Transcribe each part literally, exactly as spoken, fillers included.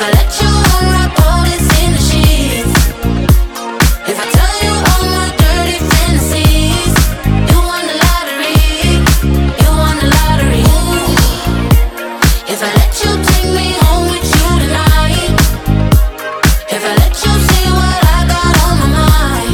I let you unwrap all this in the sheets, if I tell you all my dirty fantasies, you won the lottery, you won the lottery. Ooh. If I let you take me home with you tonight, if I let you see what I got on my mind,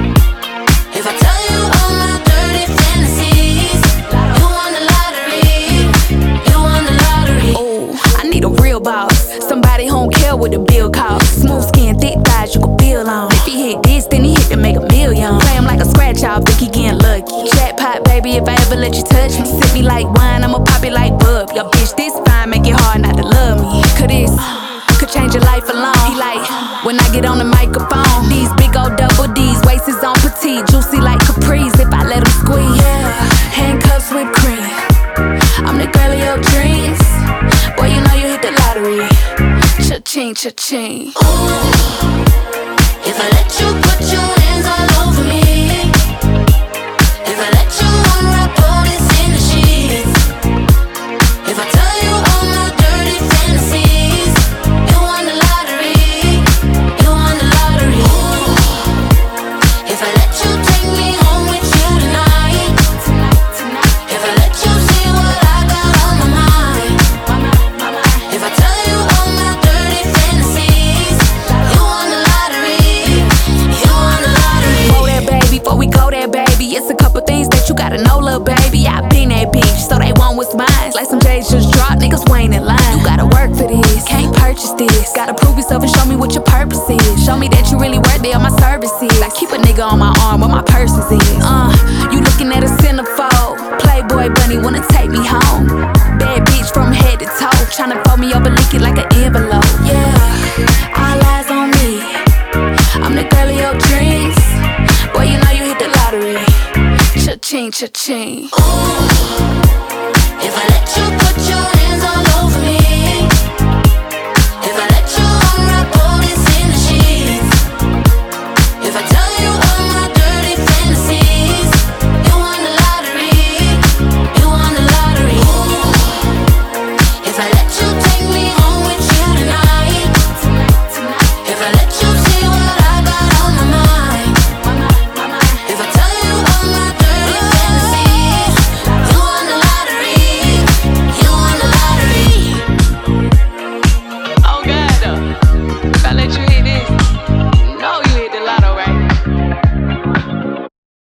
if I tell you all my dirty fantasies, you won the lottery, you won the lottery. Ooh, I need a real boss, somebody who don't care what the bill costs. Smooth skin, thick thighs, you can feel on. If he hit this, then he hit to make a million. Play him like a scratch off, think he getting lucky. Jackpot, baby, if I ever let you touch me. Sip me like wine, I'ma pop it like bub. Your bitch this fine, make it hard not to love me. Cause this could change your life alone. He like, when I get on the microphone, these big old double D's, waist is on petite, juicy like Capri's if I let him squeeze. Yeah, handcuffs with cream, I'm the girl of your dreams. Boy, you know you hit the lottery. Cha-ching, cha-ching. Ooh. If I let you put your hands all over me, if I let you unwrap all this in the sheets, if I tell you all my dirty fantasies, you won the lottery, you won the lottery. Ooh. If I let you take me home with you tonight, if I let you see what I got on my mind, if I tell you all my dirty fantasies, you won the lottery, you won the lottery. Whoa there, baby, before we go there, baby, it's a couple things that you gotta know, little baby. I been that bitch, so they want what's mine. Like some J's just dropped, niggas waiting in line. You gotta work for this, can't purchase this. Gotta prove yourself and show me what your purpose is. Show me that you really worthy of my services. I keep a nigga on my arm where my purse is. Uh, you looking at a centerfold. Playboy bunny wanna take me home. Bad bitch from head to toe, tryna fold me up and lick it like an envelope. Yeah, all eyes on me, I'm the girl of your dreams. Boy, you know you hit the lottery. Cha-ching, cha-ching.